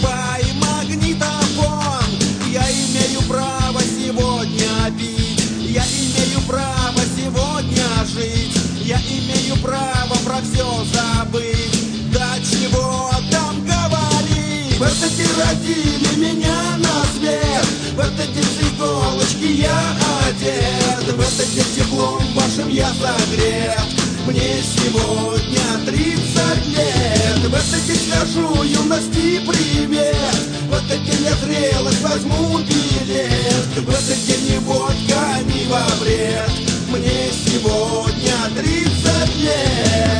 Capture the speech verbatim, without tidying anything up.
Открывай магнитофон. Я имею право сегодня пить, я имею право сегодня жить, я имею право про все забыть. Да чего там говорить? Вот эти родили меня на свет, вот эти с иголочки я одет, в эти теплом вашим я согрет. Мне сегодня тридцать лет, в эти скажу юности привет, вот эти незрелость возьму билет, в эти ни водка, ни во вред. Мне сегодня тридцать лет.